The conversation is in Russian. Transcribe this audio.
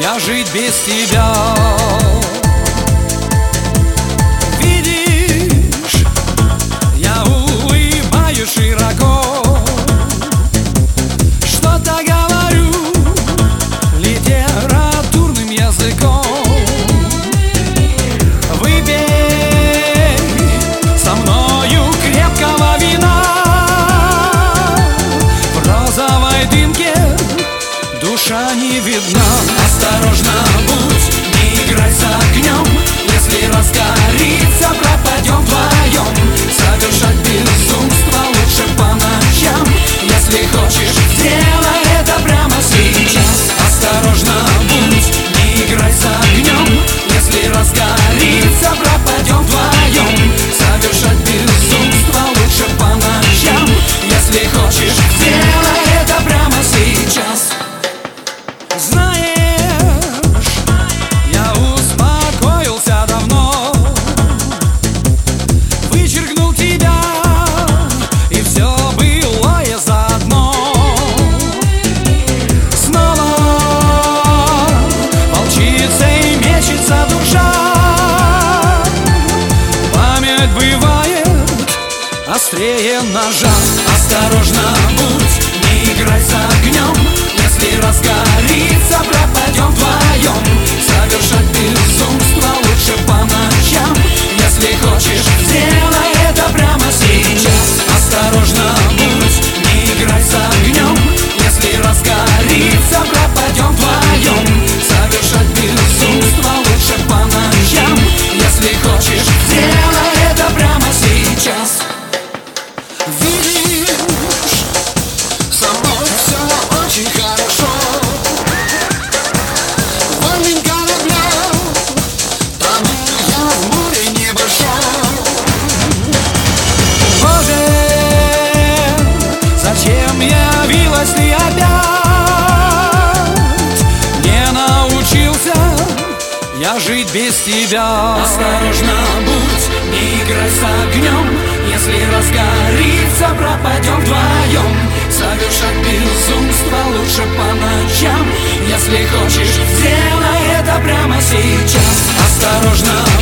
я жить без тебя. Видишь, я улыбаюсь широко, что-то говорю литературным языком. Выпей со мною крепкого вина, в розовой дымке душа не видна. Осторожно будь, не играй с огнем, если разгорится, пропадем вдвоем. Совершать безумство лучше по ночам, если хочешь, сделай это прямо сейчас. Осторожно будь, не играй с огнем, если разгорится, пропадем вдвоем. Совершать безумство лучше по ночам, если хочешь, сделай это прямо сейчас. Знаешь, я успокоился давно, вычеркнул тебя, и все былое заодно. Снова волчицей мечется душа, память бывает острее ножа. Осторожно будь, не играй с огнем, если разгорится, пропадем вдвоем. Совершать безумство лучше по ночам, если хочешь, сделай это прямо сейчас. Осторожно будь, не играй с огнем, если разгорится, пропадем вдвоем. Совершать безумство лучше по ночам, если хочешь, сделай это прямо сейчас. Видишь, со мной все очень хорошо. Волны корабля, тону я в море небольшом. Боже, зачем явилась ты опять? Не научился я жить без тебя. Осторожно будь, не играй с огнем, если разгорится, пропадем вдвоем. Совершать безумство лучше по ночам, если хочешь, сделай это прямо сейчас. Осторожно